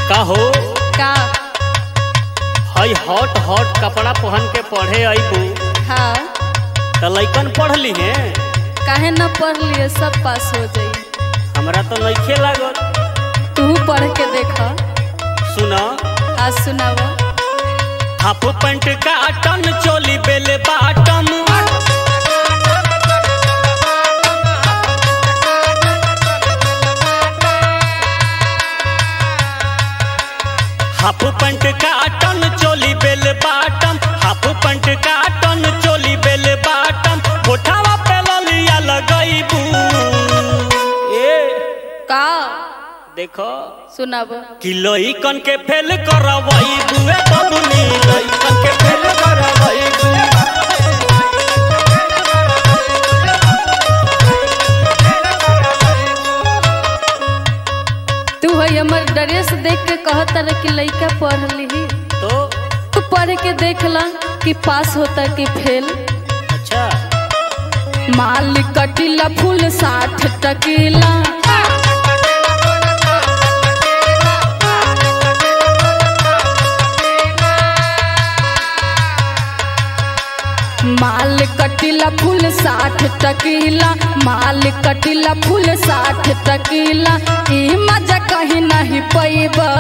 का हो का? हई हॉट हॉट कपड़ा पहन के पढ़े अइबू हाँ, त लइकन पढ़ ली है। काहे न पढ़ लिए, सब पास हो जाई। हमरा तो नइखे लागल। तू पढ़ के देखा। सुना आज सुनावा। हाफ पैंट काटन चोली बेले बाटम, हाफ पैंट काटन चोली बेले बाटम, हाफ पैंट काटन चोली बेले बाटम, होठावा पे ललिया लगइबू। ए का? देखो सुनावा। कि लइकन के फेल करवइबू ए बबुनी, लइकन के फेल करवइबू। तू है हमर ड्रेस देख के कहत रहे कि लइका पढ़ ली, तो तू पढ़ के देख ला कि पास होता कि फेल। अच्छा माल कटिला फूल 60 टकीला, माल कटिला फूल 60 टकीला, माल कटिला फूल 60 टकीला, ई मजा कहीं नहीं पैबा।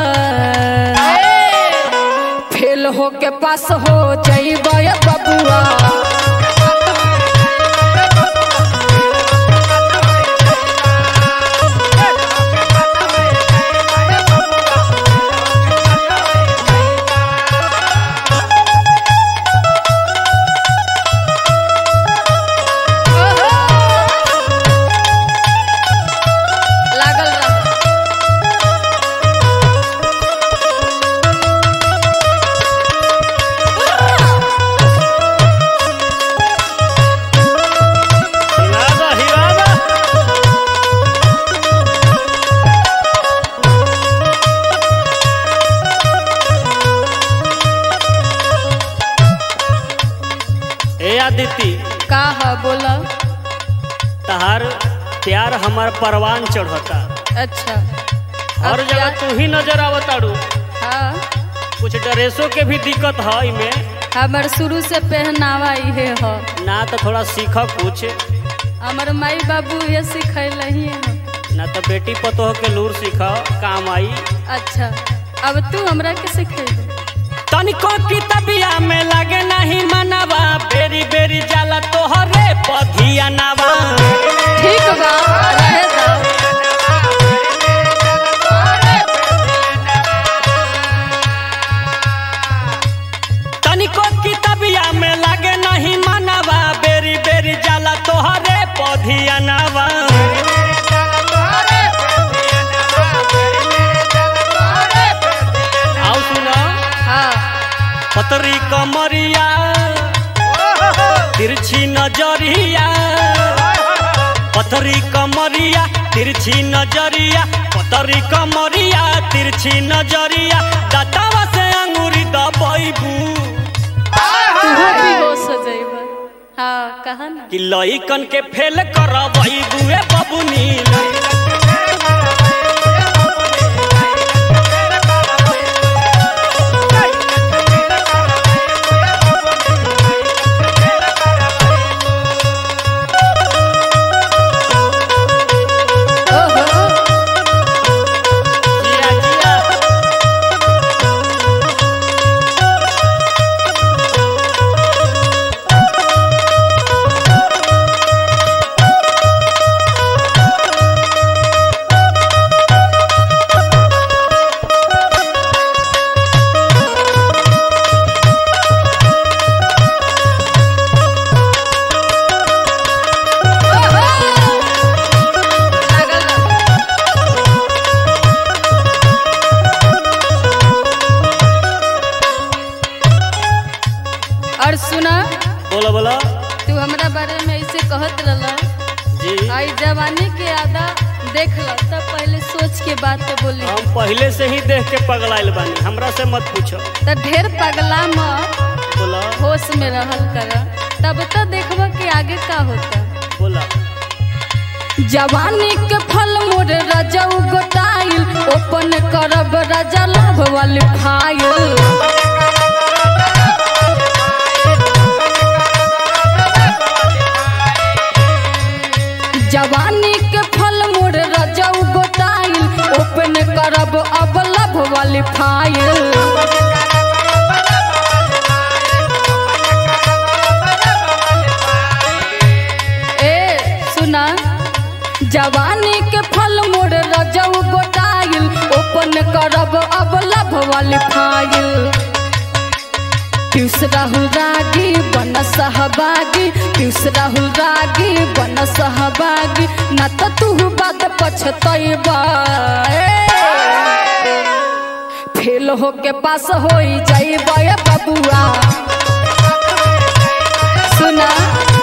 फेल हो के पास हो जाइबा बबुआ। आदिति का है बोला? तहार प्यार हमार परवान चढ़ता। अच्छा, हर जगह तू ही नजर आवताड़ू। हाँ, कुछ ड्रेसों के भी दिक्कत है इमे। हमर शुरू से पहनावा इहे है ना, तो थोड़ा सीख कुछ। हमर माई बाबू ये सिखैल ही है ना, तो बेटी पतोह के लूर सीख काम आई। अच्छा, अब तू हमरा के सिखेबे। तनिको किताबिया में लगे नहीं मनवा, बेरी बेरी जाला तोहरे पधिया नवा। ठीक बा, रहे दो। तनिको किताबिया में लगे नहीं मनवा, बेरी बेरी जाला तोहरे पधिया नवा। आओ सुनो। हाँ, पतरी कमरिया तिरछी नजरिया, पतरी कमरिया तिरछी नजरिया, पतरी कमरिया तिरछी नजरिया, दातावा से अंगूरी दबइबू। तू बेहोश हो जाइबा। हाँ, कहा ना कि लइकन के फेल करवइबू ए बबुनी। और सुना, बोला बोला तू हमरा बारे में ऐसे कहत रहला जी। आई जवानी के आधा देख ला, तब पहले सोच के बात तो बोली। हम पहले से ही देख के पगलाइल बानी, हमरा से मत पूछो। तो ढेर पगला मत, बोला होश में रहल कर, तब तो देखबा कि आगे का होता। बोला जवानी के फल मोर राजा गोटाइल ओपन करब राजा लाभ वाली फाइल जवानी के फल मोर राजा गोटाइल ओपन करब अब लाभ वाली फाइल जवानी के फल मोर रजौ गोटाइल ओपन करब अब लाभ वाली फाइल पीयूष राहुल रागी बन सहभागी पीयूष राहुल रागी बन सहभागी न तो तू बात पछतैबा फेल हो के पास हो जाइबा बबुआ सुना